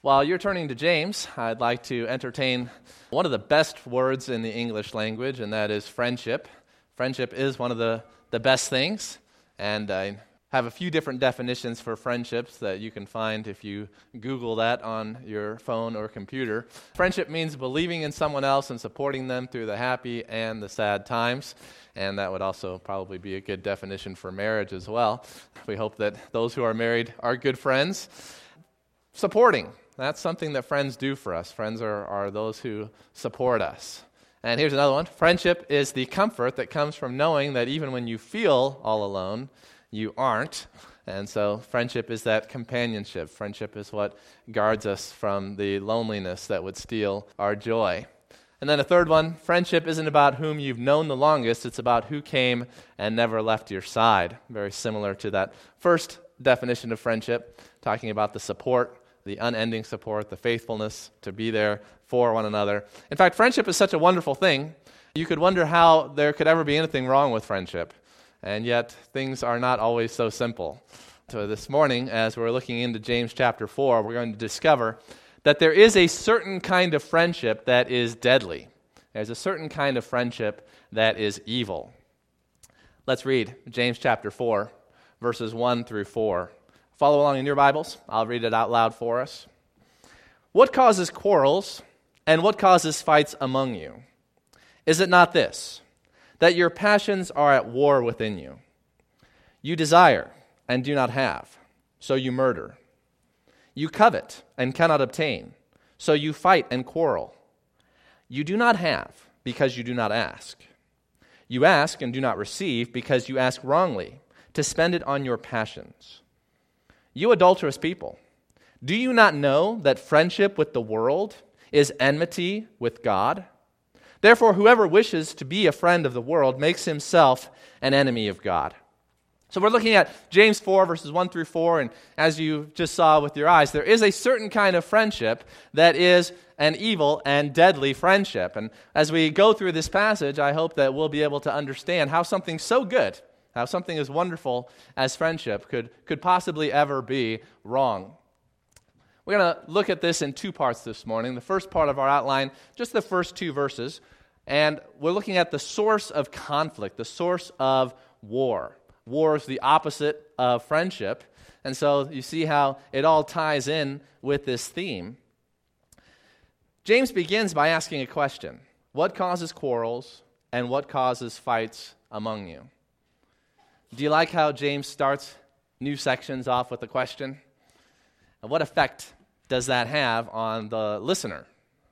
While you're turning to James, I'd like to entertain one of the best words in the English language, and that is friendship. Friendship is one of the best things, and I have a few different definitions for friendships that you can find if you Google that on your phone or computer. Friendship means believing in someone else and supporting them through the happy and the sad times, and that would also probably be a good definition for marriage as well. We hope that those who are married are good friends. Supporting. That's something that friends do for us. Friends are those who support us. And here's another one. Friendship is the comfort that comes from knowing that even when you feel all alone, you aren't. And so friendship is that companionship. Friendship is what guards us from the loneliness that would steal our joy. And then a third one, friendship isn't about whom you've known the longest, it's about who came and never left your side. Very similar to that first definition of friendship, talking about the support, the unending support, the faithfulness to be there for one another. In fact, friendship is such a wonderful thing. You could wonder how there could ever be anything wrong with friendship. And yet, things are not always so simple. So this morning, as we're looking into James chapter 4, we're going to discover that there is a certain kind of friendship that is deadly. There's a certain kind of friendship that is evil. Let's read James chapter 4, verses 1 through 4. Follow along in your Bibles. I'll read it out loud for us. What causes quarrels and what causes fights among you? Is it not this, that your passions are at war within you? You desire and do not have, so you murder. You covet and cannot obtain, so you fight and quarrel. You do not have because you do not ask. You ask and do not receive because you ask wrongly, to spend it on your passions. You adulterous people, do you not know that friendship with the world is enmity with God? Therefore, whoever wishes to be a friend of the world makes himself an enemy of God. So we're looking at James 4, verses 1 through 4, and as you just saw with your eyes, there is a certain kind of friendship that is an evil and deadly friendship. And as we go through this passage, I hope that we'll be able to understand how something so good, how something as wonderful as friendship could possibly ever be wrong. We're going to look at this in two parts this morning. The first part of our outline, just the first two verses, and we're looking at the source of conflict, the source of war. War is the opposite of friendship, and so you see how it all ties in with this theme. James begins by asking a question. What causes quarrels and what causes fights among you? Do you like how James starts new sections off with a question? And what effect does that have on the listener?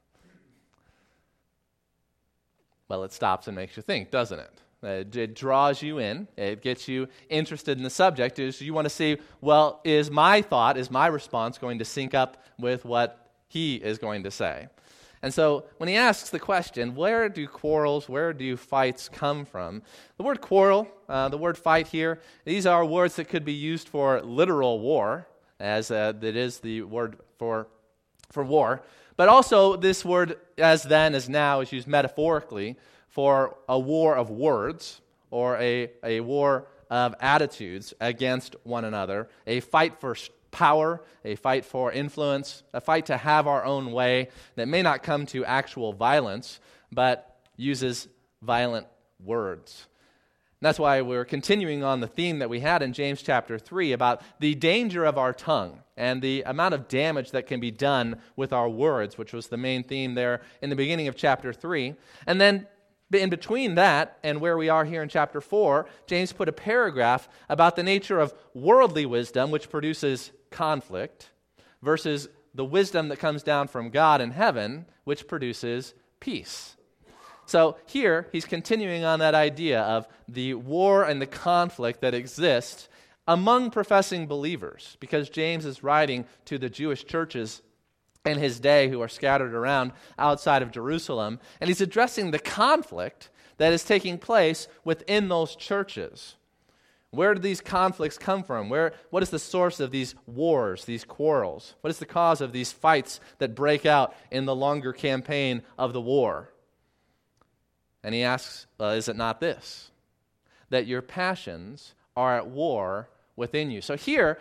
Well, it stops and makes you think, doesn't it? It draws you in. It gets you interested in the subject. You want to see, well, is my thought, is my response going to sync up with what he is going to say? And so when he asks the question, where do quarrels, where do fights come from? The word quarrel, the word fight here, these are words that could be used for literal war, as that is the word for war. But also this word as then, as now, is used metaphorically for a war of words or a war of attitudes against one another, a fight for power, a fight for influence, a fight to have our own way that may not come to actual violence, but uses violent words. And that's why we're continuing on the theme that we had in James chapter 3 about the danger of our tongue and the amount of damage that can be done with our words, which was the main theme there in the beginning of chapter 3. And then in between that and where we are here in chapter 4, James put a paragraph about the nature of worldly wisdom, which produces conflict, versus the wisdom that comes down from God in heaven, which produces peace. So here, he's continuing on that idea of the war and the conflict that exists among professing believers, because James is writing to the Jewish churches in his day who are scattered around outside of Jerusalem, and he's addressing the conflict that is taking place within those churches. Where do these conflicts come from? What is the source of these wars, these quarrels? What is the cause of these fights that break out in the longer campaign of the war? And he asks, is it not this, that your passions are at war within you? So here,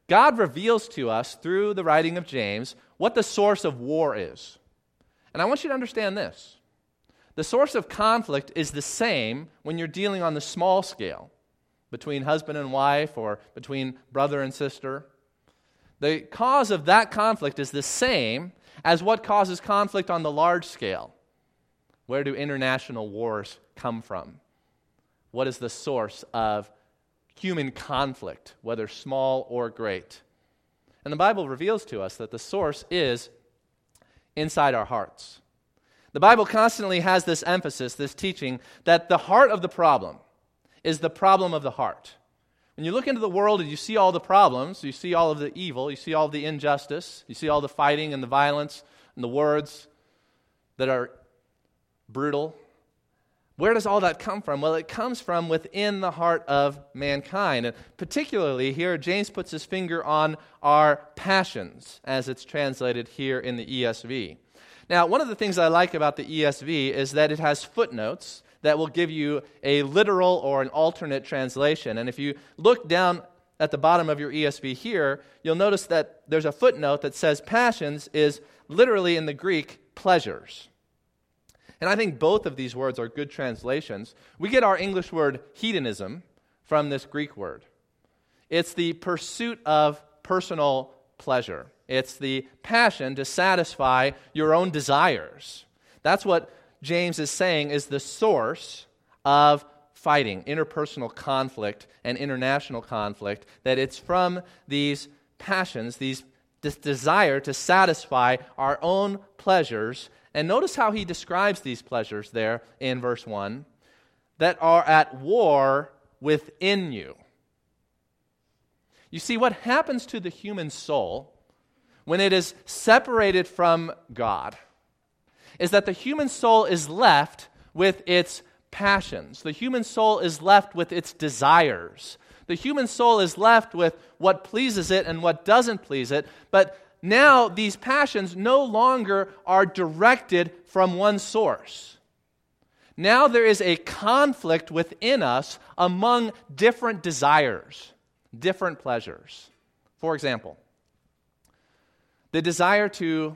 God reveals to us through the writing of James what the source of war is. And I want you to understand this. The source of conflict is the same when you're dealing on the small scale, between husband and wife or between brother and sister. The cause of that conflict is the same as what causes conflict on the large scale. Where do international wars come from? What is the source of human conflict, whether small or great? And the Bible reveals to us that the source is inside our hearts. The Bible constantly has this emphasis, this teaching, that the heart of the problem is the problem of the heart. When you look into the world and you see all the problems, you see all of the evil, you see all of the injustice, you see all the fighting and the violence and the words that are brutal, where does all that come from? Well, it comes from within the heart of mankind. And particularly here, James puts his finger on our passions, as it's translated here in the ESV. Now, one of the things I like about the ESV is that it has footnotes that will give you a literal or an alternate translation. And if you look down at the bottom of your ESV here, you'll notice that there's a footnote that says passions is literally in the Greek pleasures. And I think both of these words are good translations. We get our English word hedonism from this Greek word. It's the pursuit of personal pleasure. It's the passion to satisfy your own desires. That's what James is saying is the source of fighting, interpersonal conflict and international conflict, that it's from these passions, this desire to satisfy our own pleasures. And notice how he describes these pleasures there in verse 1, that are at war within you. You see, what happens to the human soul when it is separated from God is that the human soul is left with its passions. The human soul is left with its desires. The human soul is left with what pleases it and what doesn't please it. But now these passions no longer are directed from one source. Now there is a conflict within us among different desires, different pleasures. For example, the desire to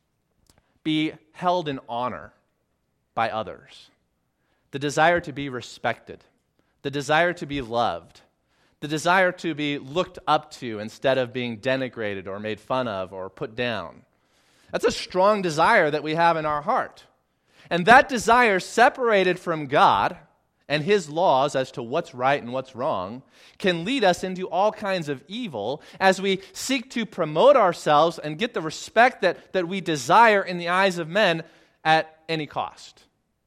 be held in honor by others, the desire to be respected, the desire to be loved, the desire to be looked up to instead of being denigrated or made fun of or put down. That's a strong desire that we have in our heart. And that desire, separated from God and His laws as to what's right and what's wrong, can lead us into all kinds of evil as we seek to promote ourselves and get the respect that we desire in the eyes of men at any cost.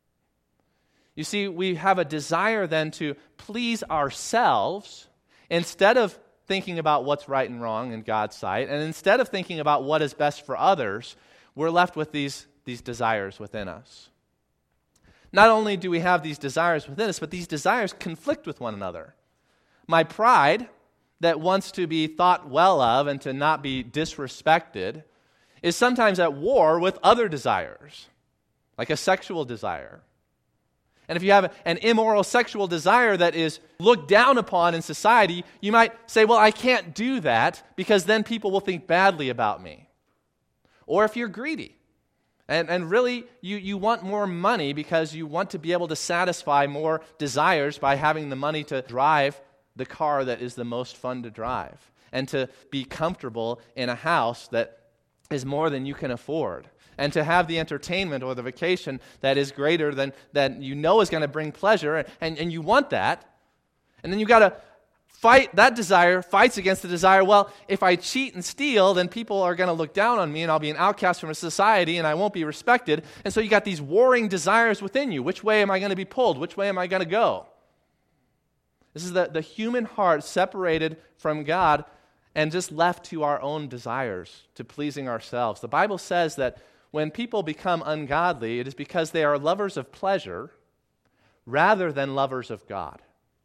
You see, we have a desire then to please ourselves instead of thinking about what's right and wrong in God's sight, and instead of thinking about what is best for others, we're left with these desires within us. Not only do we have these desires within us, but these desires conflict with one another. My pride, that wants to be thought well of and to not be disrespected, is sometimes at war with other desires, like a sexual desire. And if you have an immoral sexual desire that is looked down upon in society, you might say, well, I can't do that because then people will think badly about me. Or if you're greedy, and really you want more money because you want to be able to satisfy more desires by having the money to drive the car that is the most fun to drive and to be comfortable in a house that is more than you can afford, and to have the entertainment or the vacation that is greater than you know is going to bring pleasure, and you want that. And then you got to fight that desire, fights against the desire, well, if I cheat and steal, then people are going to look down on me and I'll be an outcast from society and I won't be respected. And so you got these warring desires within you. Which way am I going to be pulled? Which way am I going to go? This is the human heart separated from God and just left to our own desires, to pleasing ourselves. The Bible says that when people become ungodly, it is because they are lovers of pleasure rather than lovers of God.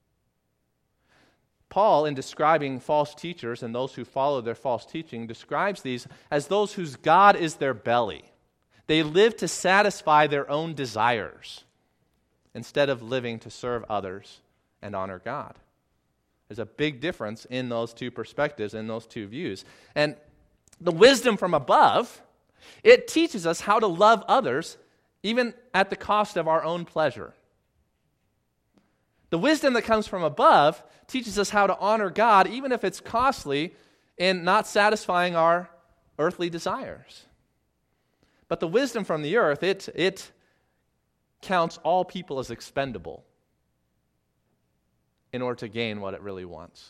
Paul, in describing false teachers and those who follow their false teaching, describes these as those whose God is their belly. They live to satisfy their own desires instead of living to serve others and honor God. There's a big difference in those two perspectives, in those two views. And the wisdom from above, it teaches us how to love others even at the cost of our own pleasure. The wisdom that comes from above teaches us how to honor God even if it's costly in not satisfying our earthly desires. But the wisdom from the earth, it counts all people as expendable in order to gain what it really wants.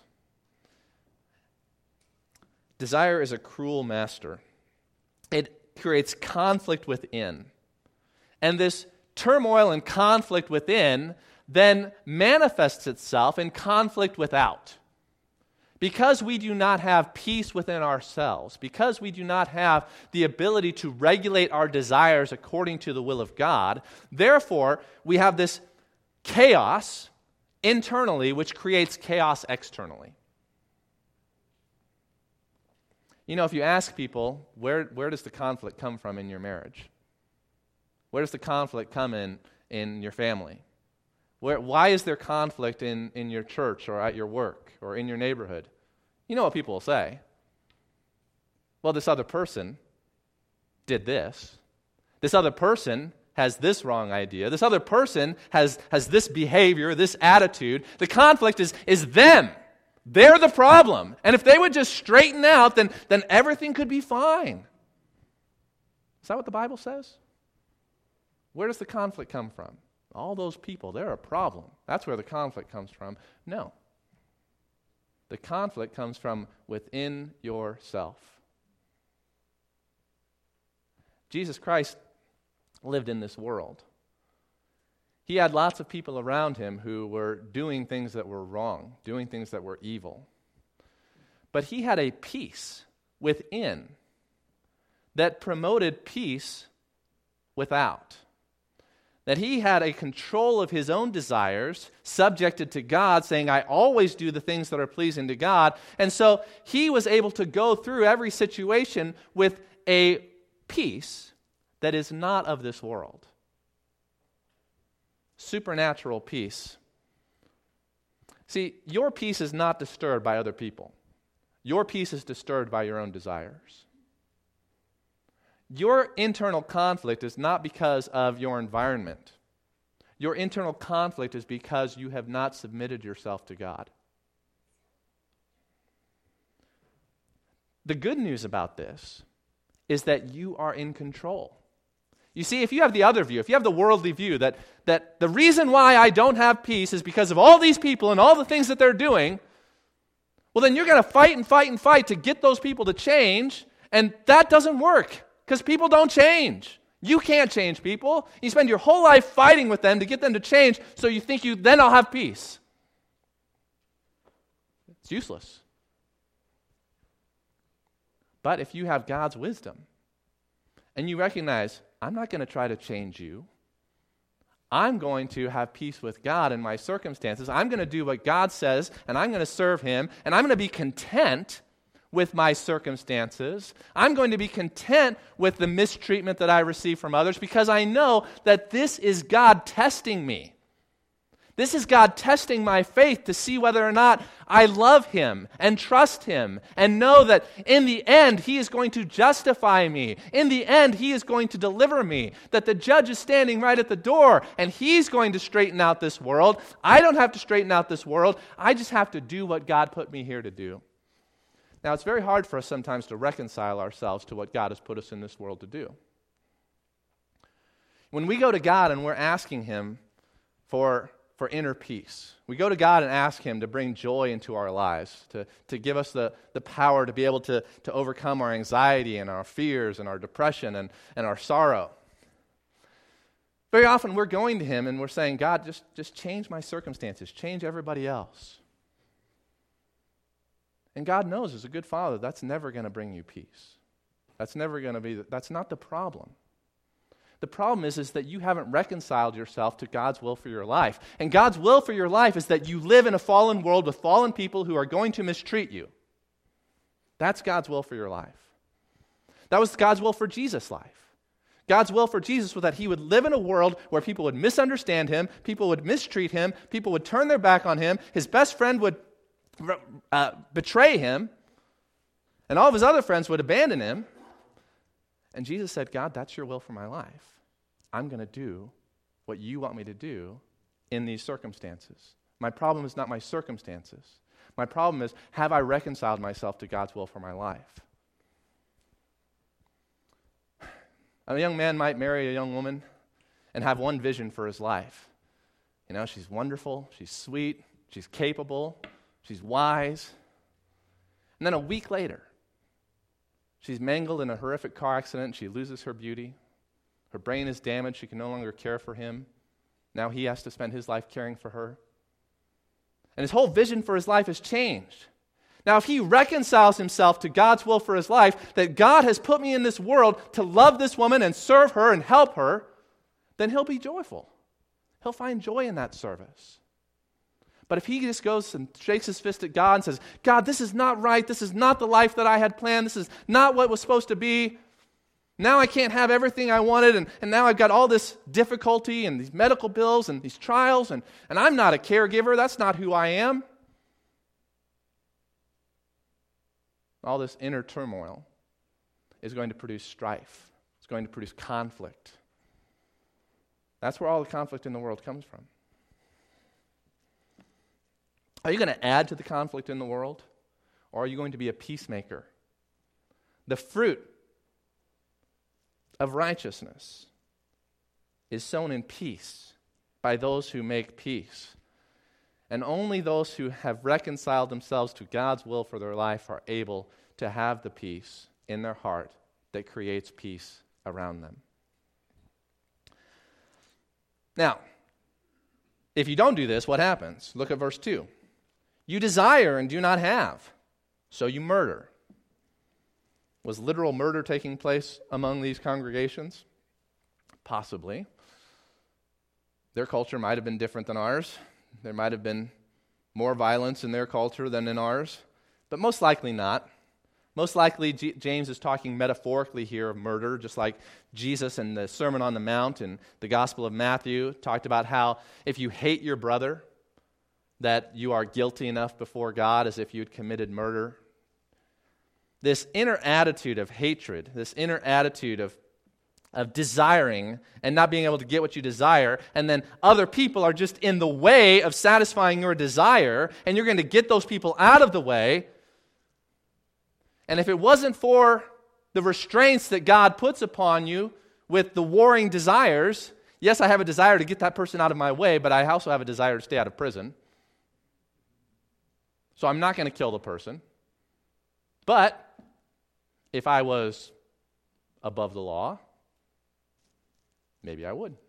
Desire is a cruel master. It creates conflict within. And this turmoil and conflict within then manifests itself in conflict without. Because we do not have peace within ourselves, because we do not have the ability to regulate our desires according to the will of God, therefore, we have this chaos internally, which creates chaos externally. You know, if you ask people, where does the conflict come from in your marriage? Where does the conflict come in your family? Why is there conflict in your church or at your work or in your neighborhood? You know what people will say. Well, this other person did this. This other person has this wrong idea. This other person has this behavior, this attitude. The conflict is them. They're the problem. And if they would just straighten out, then everything could be fine. Is that what the Bible says? Where does the conflict come from? All those people, they're a problem. That's where the conflict comes from. No. The conflict comes from within yourself. Jesus Christ lived in this world. He had lots of people around him who were doing things that were wrong, doing things that were evil. But he had a peace within that promoted peace without. That he had a control of his own desires, subjected to God, saying, I always do the things that are pleasing to God. And so he was able to go through every situation with a peace that is not of this world. Supernatural peace. See, your peace is not disturbed by other people. Your peace is disturbed by your own desires. Your internal conflict is not because of your environment. Your internal conflict is because you have not submitted yourself to God. The good news about this is that you are in control. You see, if you have the other view, if you have the worldly view that the reason why I don't have peace is because of all these people and all the things that they're doing, well, then you're going to fight and fight and fight to get those people to change, and that doesn't work. Because people don't change. You can't change people. You spend your whole life fighting with them to get them to change, so you think then I'll have peace. It's useless. But if you have God's wisdom, and you recognize, I'm not going to try to change you. I'm going to have peace with God in my circumstances. I'm going to do what God says, and I'm going to serve Him, and I'm going to be content with my circumstances. I'm going to be content with the mistreatment that I receive from others because I know that this is God testing me. This is God testing my faith to see whether or not I love Him and trust Him and know that in the end He is going to justify me. In the end He is going to deliver me. That the judge is standing right at the door and He's going to straighten out this world. I don't have to straighten out this world. I just have to do what God put me here to do. Now, it's very hard for us sometimes to reconcile ourselves to what God has put us in this world to do. When we go to God and we're asking Him for inner peace, we go to God and ask Him to bring joy into our lives, to give us the power to be able to overcome our anxiety and our fears and our depression and our sorrow. Very often we're going to Him and we're saying, God, just change my circumstances, change everybody else. And God knows, as a good father, that's never going to bring you peace. That's not the problem. The problem is that you haven't reconciled yourself to God's will for your life. And God's will for your life is that you live in a fallen world with fallen people who are going to mistreat you. That's God's will for your life. That was God's will for Jesus' life. God's will for Jesus was that He would live in a world where people would misunderstand Him, people would mistreat Him, people would turn their back on Him, His best friend would betray him, and all of his other friends would abandon him. And Jesus said, God, that's your will for my life. I'm going to do what you want me to do in these circumstances. My problem is not my circumstances. My problem is, have I reconciled myself to God's will for my life? A young man might marry a young woman and have one vision for his life. You know, she's wonderful, she's sweet, she's capable, she's wise. And then a week later, she's mangled in a horrific car accident. She loses her beauty. Her brain is damaged. She can no longer care for him. Now he has to spend his life caring for her. And his whole vision for his life has changed. Now, if he reconciles himself to God's will for his life, that God has put me in this world to love this woman and serve her and help her, then he'll be joyful. He'll find joy in that service. But if he just goes and shakes his fist at God and says, God, this is not right. This is not the life that I had planned. This is not what was supposed to be. Now I can't have everything I wanted, and now I've got all this difficulty and these medical bills and these trials, and I'm not a caregiver. That's not who I am. All this inner turmoil is going to produce strife. It's going to produce conflict. That's where all the conflict in the world comes from. Are you going to add to the conflict in the world, or are you going to be a peacemaker? The fruit of righteousness is sown in peace by those who make peace. And only those who have reconciled themselves to God's will for their life are able to have the peace in their heart that creates peace around them. Now, if you don't do this, what happens? Look at verse 2. You desire and do not have, so you murder. Was literal murder taking place among these congregations? Possibly. Their culture might have been different than ours. There might have been more violence in their culture than in ours, but most likely not. Most likely, James is talking metaphorically here of murder, just like Jesus in the Sermon on the Mount and the Gospel of Matthew talked about how if you hate your brother, that you are guilty enough before God as if you had committed murder. This inner attitude of hatred, this inner attitude of desiring and not being able to get what you desire, and then other people are just in the way of satisfying your desire, and you're going to get those people out of the way. And if it wasn't for the restraints that God puts upon you with the warring desires, yes, I have a desire to get that person out of my way, but I also have a desire to stay out of prison. So I'm not going to kill the person. But if I was above the law, maybe I would.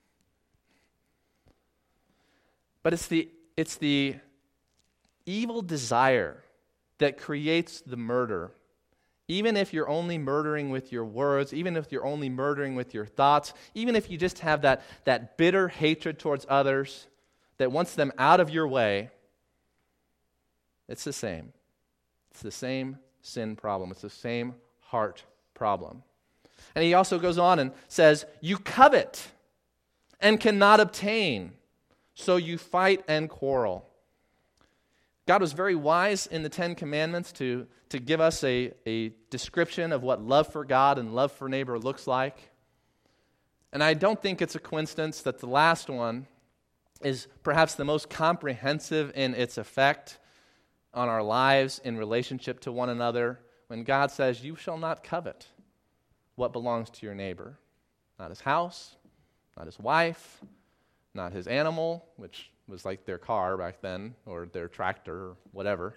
But it's the evil desire that creates the murder. Even if you're only murdering with your words, even if you're only murdering with your thoughts, even if you just have that bitter hatred towards others that wants them out of your way, it's the same. It's the same sin problem. It's the same heart problem. And he also goes on and says, you covet and cannot obtain, so you fight and quarrel. God was very wise in the Ten Commandments to give us a description of what love for God and love for neighbor looks like. And I don't think it's a coincidence that the last one is perhaps the most comprehensive in its effect on our lives in relationship to one another, when God says, you shall not covet what belongs to your neighbor. Not his house, not his wife, not his animal, which was like their car back then, or their tractor, or whatever.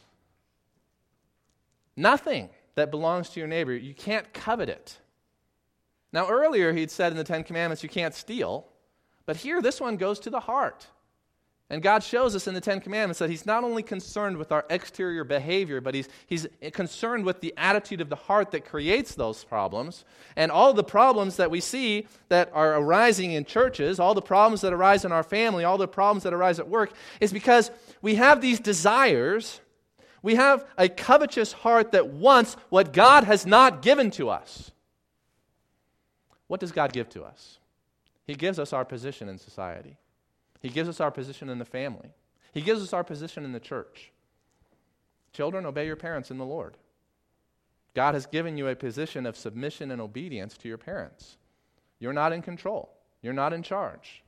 Nothing that belongs to your neighbor, you can't covet it. Now earlier he'd said in the Ten Commandments you can't steal, but here this one goes to the heart. And God shows us in the Ten Commandments that he's not only concerned with our exterior behavior, but he's concerned with the attitude of the heart that creates those problems. And all the problems that we see that are arising in churches, all the problems that arise in our family, all the problems that arise at work, is because we have these desires. We have a covetous heart that wants what God has not given to us. What does God give to us? He gives us our position in society. He gives us our position in the family. He gives us our position in the church. Children, obey your parents in the Lord. God has given you a position of submission and obedience to your parents. You're not in control. You're not in charge.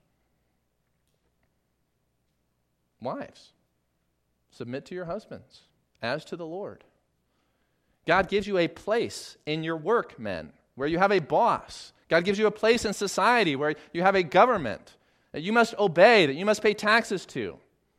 Wives, submit to your husbands as to the Lord. God gives you a place in your work, men, where you have a boss. God gives you a place in society where you have a government that you must obey, that you must pay taxes to.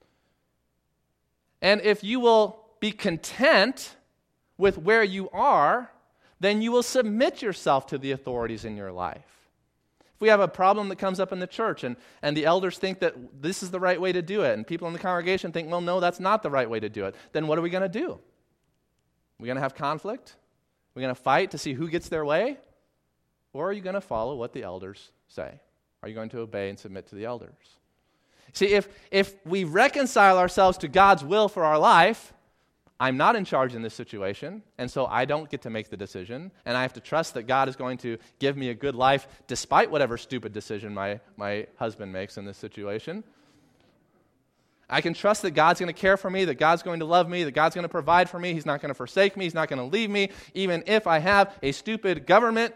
And if you will be content with where you are, then you will submit yourself to the authorities in your life. If we have a problem that comes up in the church and the elders think that this is the right way to do it, and people in the congregation think, well, no, that's not the right way to do it, then what are we going to do? We're going to have conflict? We're going to fight to see who gets their way? Or are you going to follow what the elders say? Are you going to obey and submit to the elders? See, if we reconcile ourselves to God's will for our life, I'm not in charge in this situation, and so I don't get to make the decision, and I have to trust that God is going to give me a good life despite whatever stupid decision my husband makes in this situation. I can trust that God's going to care for me, that God's going to love me, that God's going to provide for me. He's not going to forsake me. He's not going to leave me, even if I have a stupid government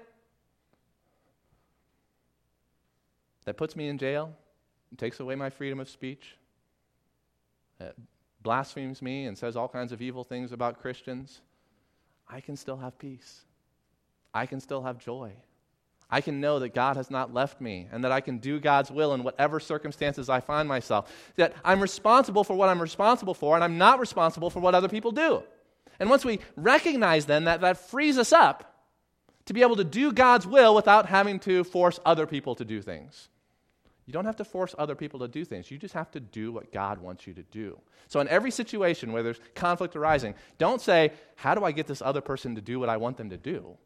that puts me in jail, and takes away my freedom of speech, that blasphemes me and says all kinds of evil things about Christians. I can still have peace. I can still have joy. I can know that God has not left me and that I can do God's will in whatever circumstances I find myself. That I'm responsible for what I'm responsible for, and I'm not responsible for what other people do. And once we recognize then that frees us up to be able to do God's will without having to force other people to do things. You don't have to force other people to do things. You just have to do what God wants you to do. So in every situation where there's conflict arising, don't say, how do I get this other person to do what I want them to do?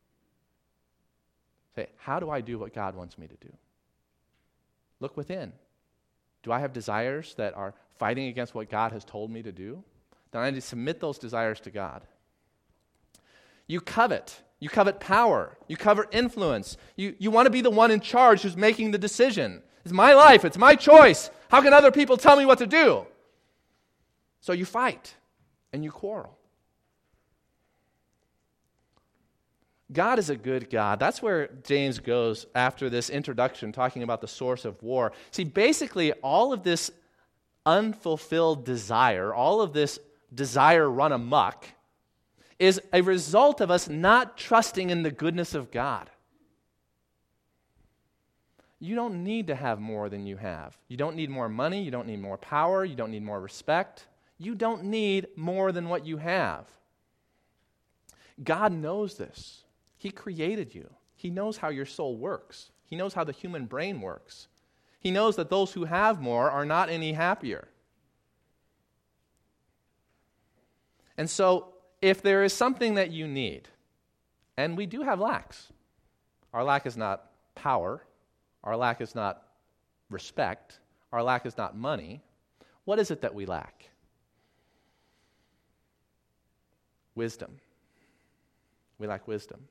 Say, how do I do what God wants me to do? Look within. Do I have desires that are fighting against what God has told me to do? Then I need to submit those desires to God. You covet. You covet power. You covet influence. You want to be the one in charge who's making the decision. It's my life. It's my choice. How can other people tell me what to do? So you fight and you quarrel. God is a good God. That's where James goes after this introduction, talking about the source of war. See, basically, all of this unfulfilled desire, all of this desire run amok, is a result of us not trusting in the goodness of God. You don't need to have more than you have. You don't need more money. You don't need more power. You don't need more respect. You don't need more than what you have. God knows this. He created you. He knows how your soul works. He knows how the human brain works. He knows that those who have more are not any happier. And so, if there is something that you need, and we do have lacks. Our lack is not power. Our lack is not respect. Our lack is not money. What is it that we lack? Wisdom. We lack wisdom.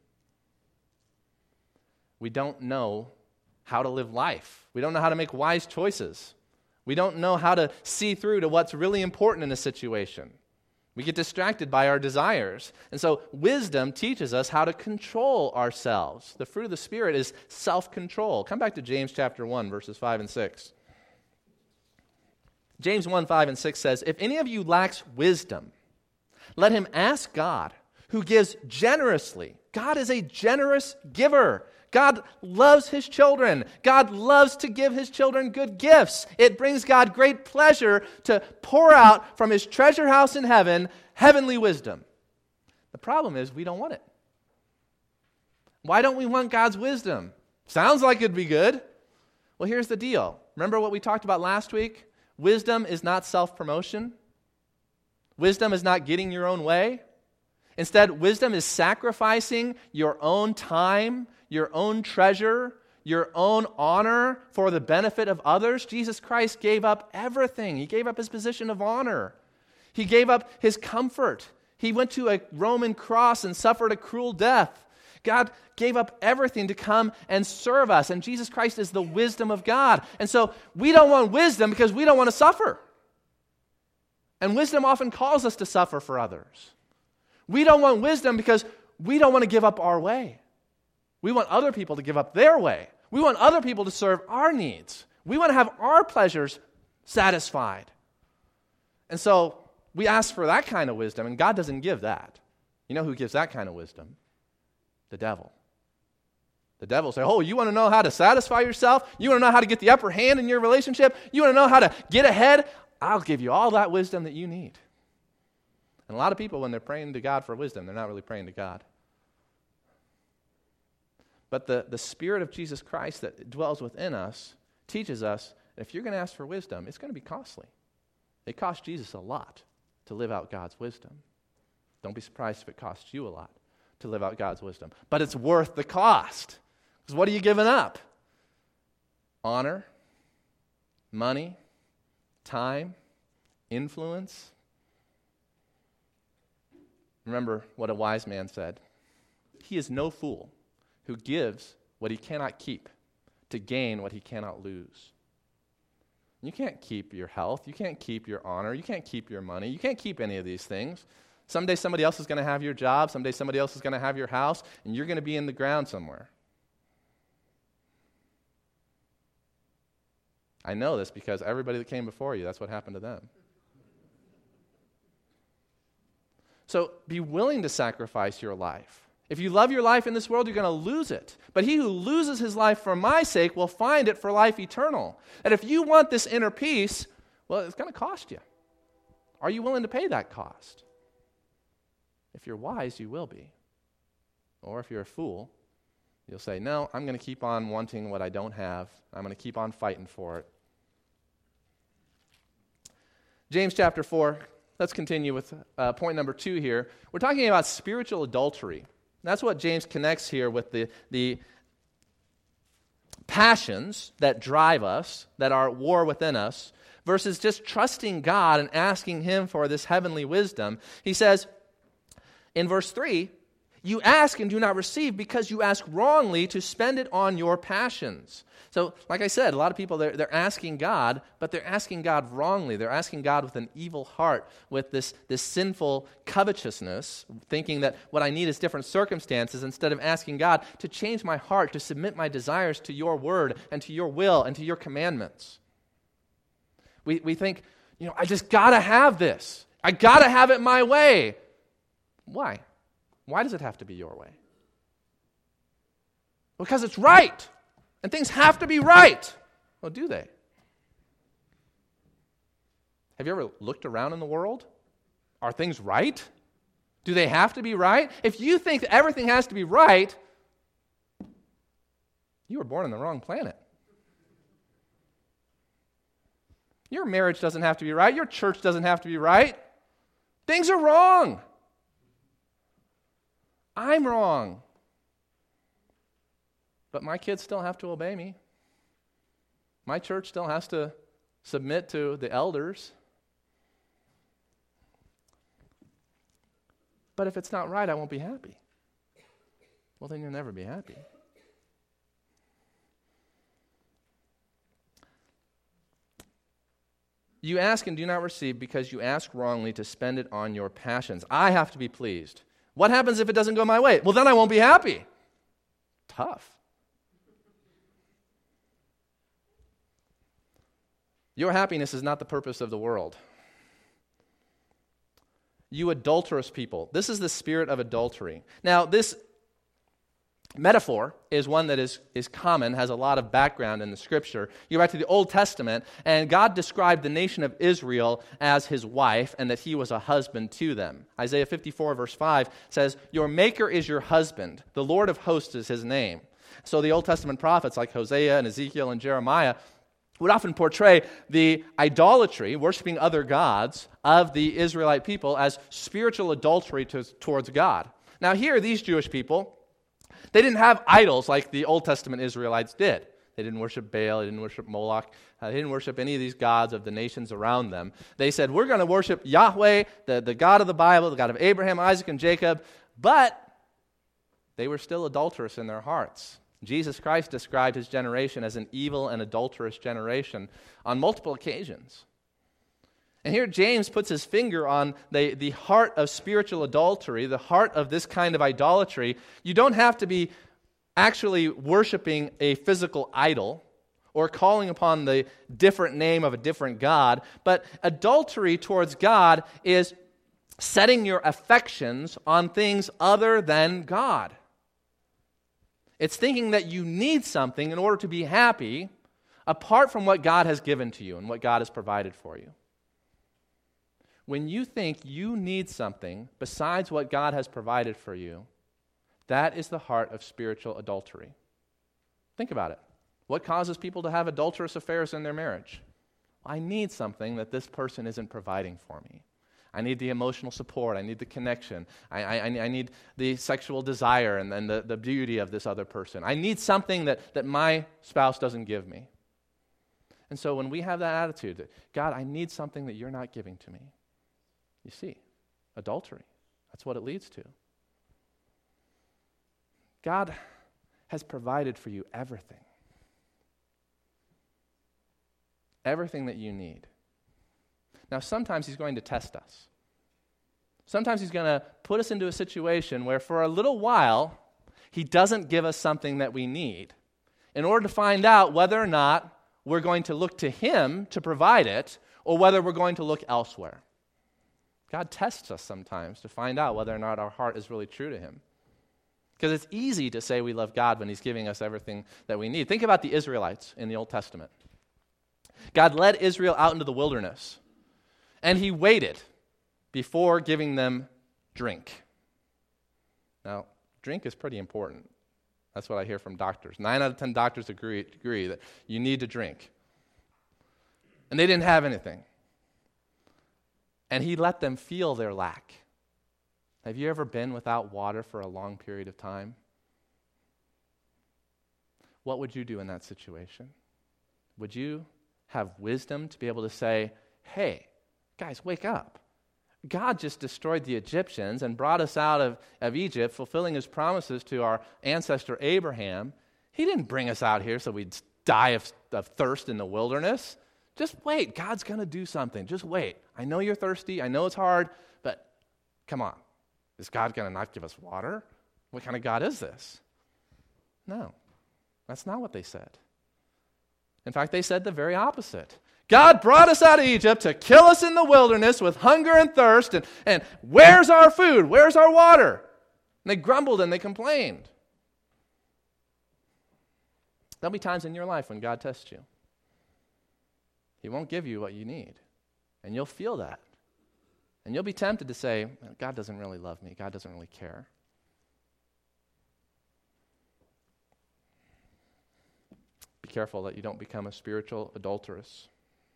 We don't know how to live life. We don't know how to make wise choices. We don't know how to see through to what's really important in a situation. We get distracted by our desires. And so wisdom teaches us how to control ourselves. The fruit of the Spirit is self-control. Come back to James chapter 1, verses 5 and 6. James 1, 5 and 6 says, if any of you lacks wisdom, let him ask God, who gives generously. God is a generous giver. God loves his children. God loves to give his children good gifts. It brings God great pleasure to pour out from his treasure house in heaven, heavenly wisdom. The problem is we don't want it. Why don't we want God's wisdom? Sounds like it'd be good. Well, here's the deal. Remember what we talked about last week? Wisdom is not self-promotion. Wisdom is not getting your own way. Instead, wisdom is sacrificing your own time, your own treasure, your own honor for the benefit of others. Jesus Christ gave up everything. He gave up his position of honor. He gave up his comfort. He went to a Roman cross and suffered a cruel death. God gave up everything to come and serve us, and Jesus Christ is the wisdom of God. And so we don't want wisdom because we don't want to suffer. And wisdom often calls us to suffer for others. We don't want wisdom because we don't want to give up our way. We want other people to give up their way. We want other people to serve our needs. We want to have our pleasures satisfied. And so we ask for that kind of wisdom, and God doesn't give that. You know who gives that kind of wisdom? The devil. The devil says, oh, you want to know how to satisfy yourself? You want to know how to get the upper hand in your relationship? You want to know how to get ahead? I'll give you all that wisdom that you need. And a lot of people, when they're praying to God for wisdom, they're not really praying to God. But the Spirit of Jesus Christ that dwells within us teaches us that if you're going to ask for wisdom, it's going to be costly. It cost Jesus a lot to live out God's wisdom. Don't be surprised if it costs you a lot to live out God's wisdom. But it's worth the cost. Because what are you giving up? Honor, money, time, influence. Remember what a wise man said. He is no fool who gives what he cannot keep to gain what he cannot lose. You can't keep your health. You can't keep your honor. You can't keep your money. You can't keep any of these things. Someday somebody else is going to have your job. Someday somebody else is going to have your house, and you're going to be in the ground somewhere. I know this because everybody that came before you, that's what happened to them. So be willing to sacrifice your life. If you love your life in this world, you're going to lose it. But he who loses his life for my sake will find it for life eternal. And if you want this inner peace, well, it's going to cost you. Are you willing to pay that cost? If you're wise, you will be. Or if you're a fool, you'll say, no, I'm going to keep on wanting what I don't have. I'm going to keep on fighting for it. James chapter 4, let's continue with point number 2 here. We're talking about spiritual adultery. That's what James connects here with the passions that drive us, that are at war within us, versus just trusting God and asking Him for this heavenly wisdom. He says in verse 3, you ask and do not receive because you ask wrongly to spend it on your passions. So, like I said, a lot of people, they're asking God, but they're asking God wrongly. They're asking God with an evil heart, with this sinful covetousness, thinking that what I need is different circumstances, instead of asking God to change my heart, to submit my desires to your word and to your will and to your commandments. We think, I just got to have this. I got to have it my way. Why? Why does it have to be your way? Because it's right. And things have to be right. Well, do they? Have you ever looked around in the world? Are things right? Do they have to be right? If you think that everything has to be right, you were born on the wrong planet. Your marriage doesn't have to be right. Your church doesn't have to be right. Things are wrong. I'm wrong. But my kids still have to obey me. My church still has to submit to the elders. But if it's not right, I won't be happy. Well, then you'll never be happy. You ask and do not receive because you ask wrongly to spend it on your passions. I have to be pleased. What happens if it doesn't go my way? Well, then I won't be happy. Tough. Your happiness is not the purpose of the world. You adulterous people. This is the spirit of adultery. Now, this metaphor is one that is common, has a lot of background in the Scripture. You go back to the Old Testament, and God described the nation of Israel as His wife, and that He was a husband to them. Isaiah 54, verse 5 says, your Maker is your husband. The Lord of hosts is His name. So the Old Testament prophets like Hosea and Ezekiel and Jeremiah would often portray the idolatry, worshiping other gods, of the Israelite people as spiritual adultery towards God. Now here, these Jewish people, they didn't have idols like the Old Testament Israelites did. They didn't worship Baal, they didn't worship Moloch, they didn't worship any of these gods of the nations around them. They said, we're going to worship Yahweh, the God of the Bible, the God of Abraham, Isaac, and Jacob, but they were still adulterous in their hearts. Jesus Christ described His generation as an evil and adulterous generation on multiple occasions. And here James puts his finger on the heart of spiritual adultery, the heart of this kind of idolatry. You don't have to be actually worshiping a physical idol or calling upon the different name of a different god, but adultery towards God is setting your affections on things other than God. It's thinking that you need something in order to be happy apart from what God has given to you and what God has provided for you. When you think you need something besides what God has provided for you, that is the heart of spiritual adultery. Think about it. What causes people to have adulterous affairs in their marriage? I need something that this person isn't providing for me. I need the emotional support. I need the connection. I need the sexual desire and the beauty of this other person. I need something that my spouse doesn't give me. And so when we have that attitude, that God, I need something that you're not giving to me, you see, adultery. That's what it leads to. God has provided for you everything. Everything that you need. Now, sometimes he's going to test us. Sometimes he's going to put us into a situation where for a little while, he doesn't give us something that we need in order to find out whether or not we're going to look to him to provide it or whether we're going to look elsewhere. God tests us sometimes to find out whether or not our heart is really true to him. Because it's easy to say we love God when he's giving us everything that we need. Think about the Israelites in the Old Testament. God led Israel out into the wilderness, and he waited before giving them drink. Now, drink is pretty important. That's what I hear from doctors. 9 out of 10 doctors agree that you need to drink. And they didn't have anything. And he let them feel their lack. Have you ever been without water for a long period of time? What would you do in that situation? Would you have wisdom to be able to say, hey, guys, wake up. God just destroyed the Egyptians and brought us out of Egypt, fulfilling his promises to our ancestor Abraham. He didn't bring us out here so we'd die of thirst in the wilderness. Just wait. God's going to do something. Just wait. I know you're thirsty. I know it's hard, but come on. Is God going to not give us water? What kind of God is this? No, that's not what they said. In fact, they said the very opposite. God brought us out of Egypt to kill us in the wilderness with hunger and thirst, and where's our food? Where's our water? And they grumbled and they complained. There'll be times in your life when God tests you. He won't give you what you need, and you'll feel that. And you'll be tempted to say, God doesn't really love me. God doesn't really care. Be careful that you don't become a spiritual adulteress.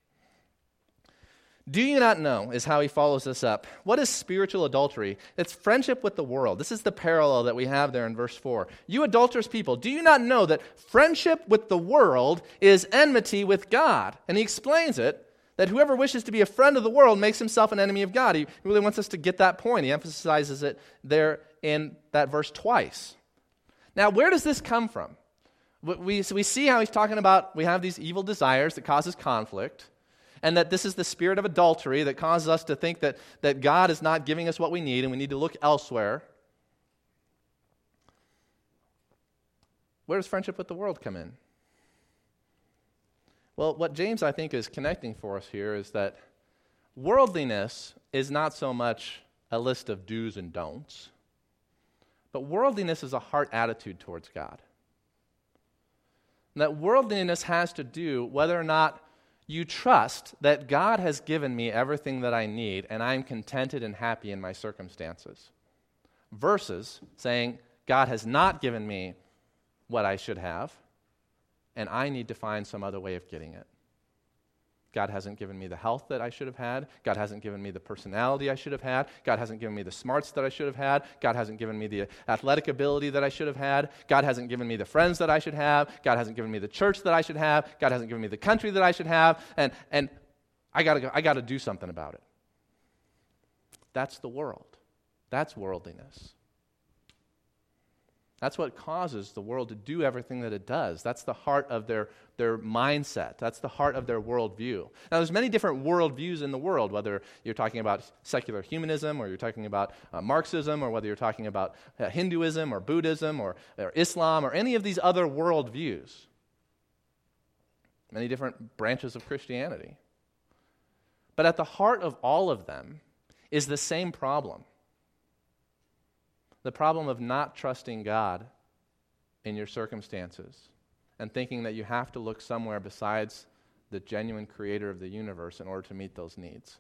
Do you not know, is how he follows this up. What is spiritual adultery? It's friendship with the world. This is the parallel that we have there in verse 4. You adulterous people, do you not know that friendship with the world is enmity with God? And he explains it, that whoever wishes to be a friend of the world makes himself an enemy of God. He really wants us to get that point. He emphasizes it there in that verse twice. Now, where does this come from? We see how he's talking about we have these evil desires that causes conflict, and that this is the spirit of adultery that causes us to think that God is not giving us what we need and we need to look elsewhere. Where does friendship with the world come in? Well, what James, I think, is connecting for us here is that worldliness is not so much a list of do's and don'ts, but worldliness is a heart attitude towards God. And that worldliness has to do whether or not you trust that God has given me everything that I need and I'm contented and happy in my circumstances, versus saying, God has not given me what I should have, and I need to find some other way of getting it. God hasn't given me the health that I should have had. God hasn't given me the personality I should have had. God hasn't given me the smarts that I should have had. God hasn't given me the athletic ability that I should have had. God hasn't given me the friends that I should have. God hasn't given me the church that I should have. God hasn't given me the country that I should have. And I got to do something about it. That's the world. That's worldliness. That's what causes the world to do everything that it does. That's the heart of their mindset. That's the heart of their worldview. Now, there's many different worldviews in the world, whether you're talking about secular humanism, or you're talking about Marxism, or whether you're talking about Hinduism, or Buddhism, or Islam, or any of these other worldviews. Many different branches of Christianity. But at the heart of all of them is the same problem. The problem of not trusting God in your circumstances and thinking that you have to look somewhere besides the genuine creator of the universe in order to meet those needs.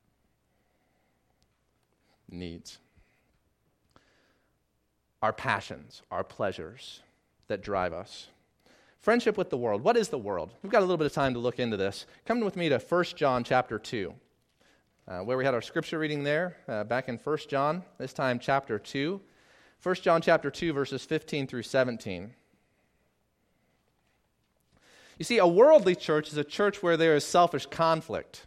Our passions, our pleasures that drive us. Friendship with the world. What is the world? We've got a little bit of time to look into this. Come with me to 1 John chapter 2, where we had our scripture reading there, back in 1 John, this time chapter 2. 1 John chapter 2, verses 15 through 17. You see, a worldly church is a church where there is selfish conflict.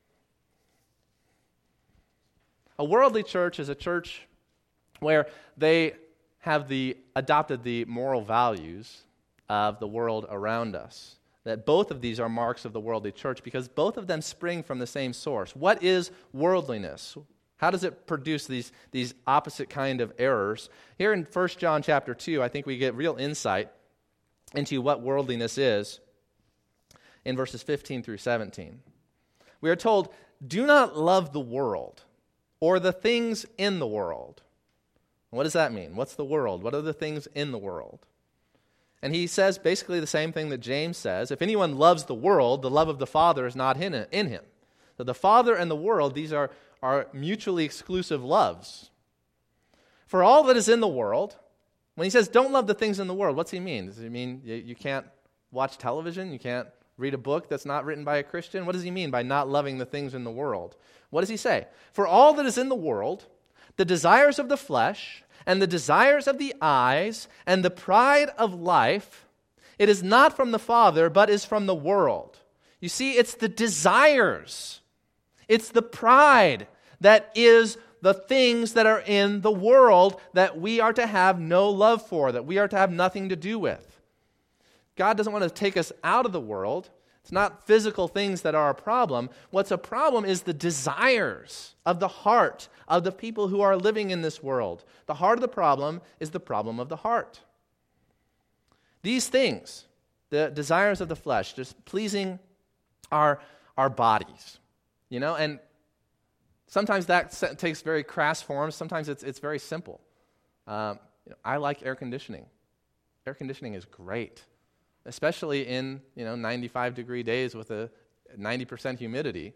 A worldly church is a church where they have adopted the moral values of the world around us. That both of these are marks of the worldly church because both of them spring from the same source. What is worldliness? How does it produce these opposite kind of errors? Here in 1 John chapter 2, I think we get real insight into what worldliness is in verses 15 through 17. We are told, "Do not love the world or the things in the world." What does that mean? What's the world? What are the things in the world? And he says basically the same thing that James says. If anyone loves the world, the love of the Father is not in him. So the Father and the world, these are mutually exclusive loves. For all that is in the world, when he says don't love the things in the world, what's he mean? Does he mean you can't watch television? You can't read a book that's not written by a Christian? What does he mean by not loving the things in the world? What does he say? For all that is in the world, the desires of the flesh and the desires of the eyes and the pride of life, it is not from the Father, but is from the world. You see, it's the desires. It's the pride that is the things that are in the world that we are to have no love for, that we are to have nothing to do with. God doesn't want to take us out of the world. It's not physical things that are a problem. What's a problem is the desires of the heart of the people who are living in this world. The heart of the problem is the problem of the heart. These things, the desires of the flesh, just pleasing our bodies. And sometimes that takes very crass forms. Sometimes it's very simple. I like air conditioning. Air conditioning is great, especially in 95-degree days with a 90% humidity.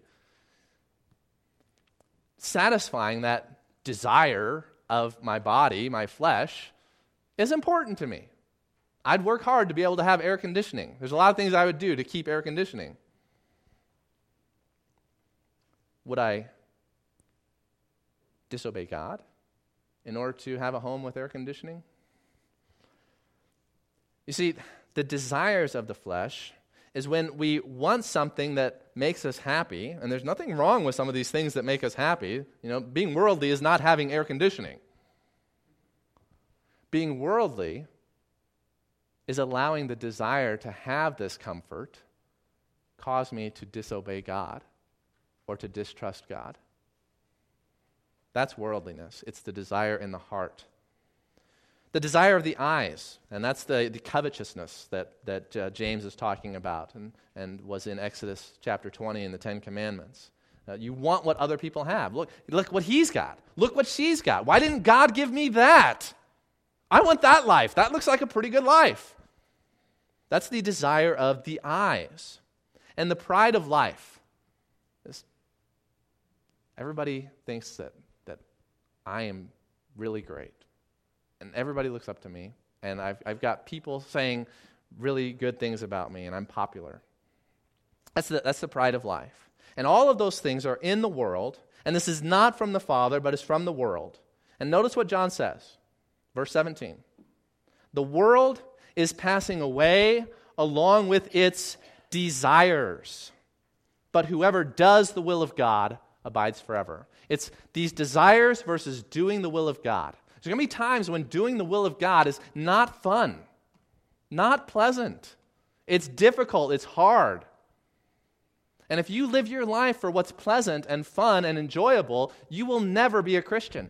Satisfying that desire of my body, my flesh, is important to me. I'd work hard to be able to have air conditioning. There's a lot of things I would do to keep air conditioning. Would I disobey God in order to have a home with air conditioning? You see, the desires of the flesh is when we want something that makes us happy, and there's nothing wrong with some of these things that make us happy. Being worldly is not having air conditioning. Being worldly is allowing the desire to have this comfort cause me to disobey God or to distrust God. That's worldliness. It's the desire in the heart. The desire of the eyes, and that's the covetousness that James is talking about and was in Exodus chapter 20 in the Ten Commandments. You want what other people have. Look what he's got. Look what she's got. Why didn't God give me that? I want that life. That looks like a pretty good life. That's the desire of the eyes. And the pride of life. Everybody thinks that I am really great. And everybody looks up to me. And I've got people saying really good things about me, and I'm popular. That's the pride of life. And all of those things are in the world, and this is not from the Father, but is from the world. And notice what John says. Verse 17. The world is passing away along with its desires. But whoever does the will of God abides forever. It's these desires versus doing the will of God. There's going to be times when doing the will of God is not fun, not pleasant. It's difficult, it's hard. And if you live your life for what's pleasant and fun and enjoyable, you will never be a Christian.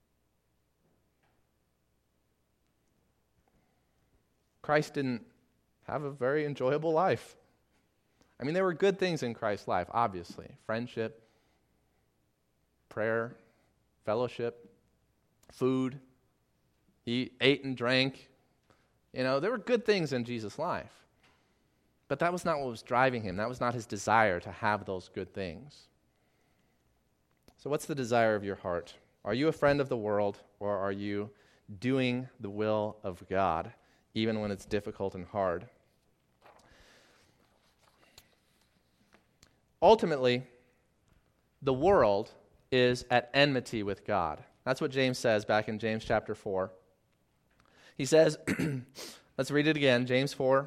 Christ didn't have a very enjoyable life. I mean, there were good things in Christ's life, obviously. Friendship, prayer, fellowship, food. He ate and drank. There were good things in Jesus' life. But that was not what was driving him. That was not his desire to have those good things. So what's the desire of your heart? Are you a friend of the world, or are you doing the will of God, even when it's difficult and hard? Ultimately, the world is at enmity with God. That's what James says back in James chapter 4. He says, let's read it again, James 4,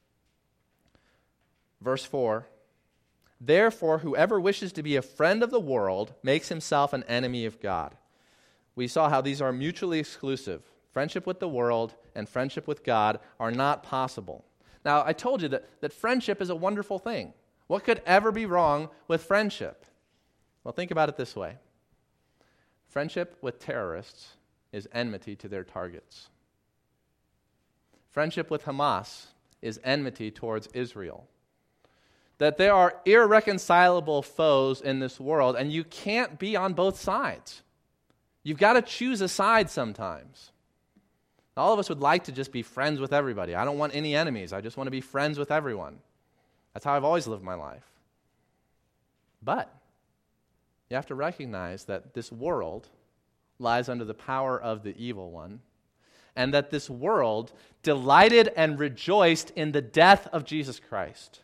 verse 4. Therefore, whoever wishes to be a friend of the world makes himself an enemy of God. We saw how these are mutually exclusive. Friendship with the world and friendship with God are not possible. Now, I told you that friendship is a wonderful thing. What could ever be wrong with friendship? Well, think about it this way. Friendship with terrorists is enmity to their targets. Friendship with Hamas is enmity towards Israel. That there are irreconcilable foes in this world, and you can't be on both sides. You've got to choose a side sometimes. All of us would like to just be friends with everybody. I don't want any enemies. I just want to be friends with everyone. That's how I've always lived my life. But you have to recognize that this world lies under the power of the evil one, and that this world delighted and rejoiced in the death of Jesus Christ.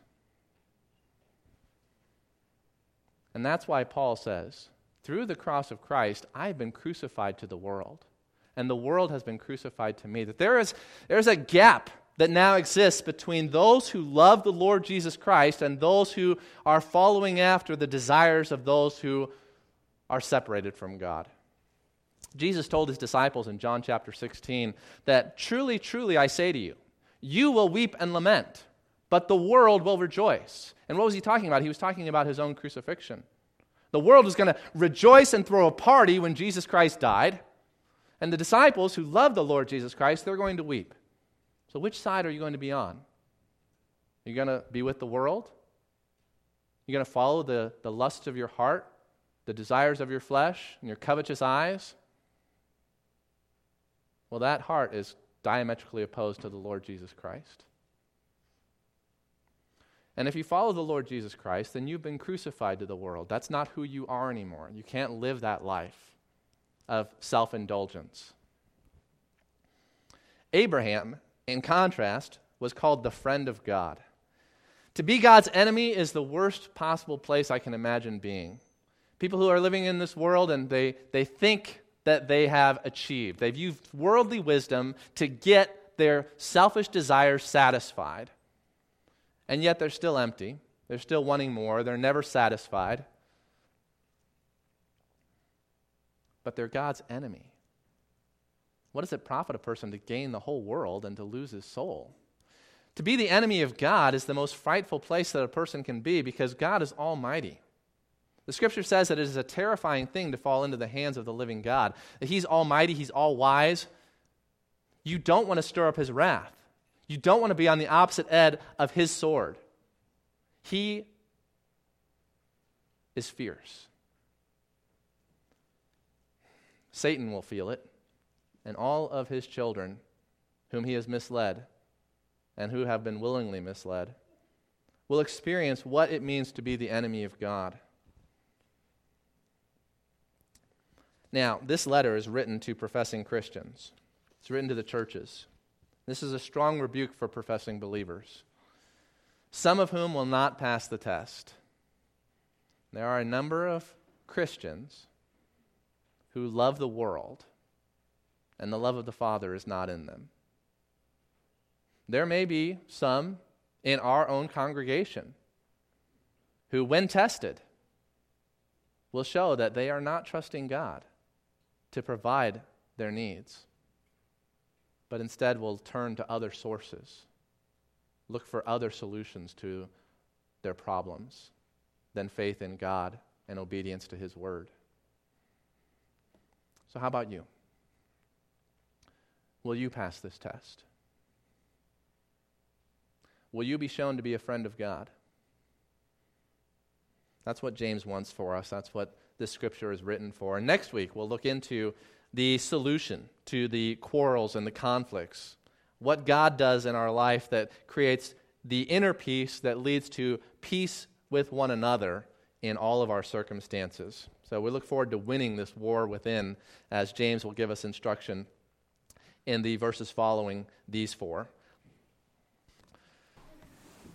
And that's why Paul says, through the cross of Christ, I have been crucified to the world, and the world has been crucified to me. That there's a gap that now exists between those who love the Lord Jesus Christ and those who are following after the desires of those who are separated from God. Jesus told his disciples in John chapter 16 that truly, truly, I say to you, you will weep and lament, but the world will rejoice. And what was he talking about? He was talking about his own crucifixion. The world was going to rejoice and throw a party when Jesus Christ died, and the disciples who loved the Lord Jesus Christ, they're going to weep. So which side are you going to be on? Are you going to be with the world? You're going to follow the lusts of your heart, the desires of your flesh, and your covetous eyes? Well, that heart is diametrically opposed to the Lord Jesus Christ. And if you follow the Lord Jesus Christ, then you've been crucified to the world. That's not who you are anymore. You can't live that life of self-indulgence. Abraham, in contrast, was called the friend of God. To be God's enemy is the worst possible place I can imagine being. People who are living in this world and they think that they have achieved. They've used worldly wisdom to get their selfish desires satisfied. And yet they're still empty. They're still wanting more. They're never satisfied. But they're God's enemy. What does it profit a person to gain the whole world and to lose his soul? To be the enemy of God is the most frightful place that a person can be because God is almighty. The Scripture says that it is a terrifying thing to fall into the hands of the living God. That He's almighty, He's all-wise. You don't want to stir up His wrath. You don't want to be on the opposite end of His sword. He is fierce. Satan will feel it, and all of his children whom he has misled and who have been willingly misled will experience what it means to be the enemy of God. Now, this letter is written to professing Christians. It's written to the churches. This is a strong rebuke for professing believers, some of whom will not pass the test. There are a number of Christians who love the world, and the love of the Father is not in them. There may be some in our own congregation who, when tested, will show that they are not trusting God to provide their needs, but instead will turn to other sources, look for other solutions to their problems than faith in God and obedience to His Word. So how about you? Will you pass this test? Will you be shown to be a friend of God? That's what James wants for us. That's what this scripture is written for. And next week, we'll look into the solution to the quarrels and the conflicts, what God does in our life that creates the inner peace that leads to peace with one another in all of our circumstances. So we look forward to winning this war within, as James will give us instruction in the verses following these four.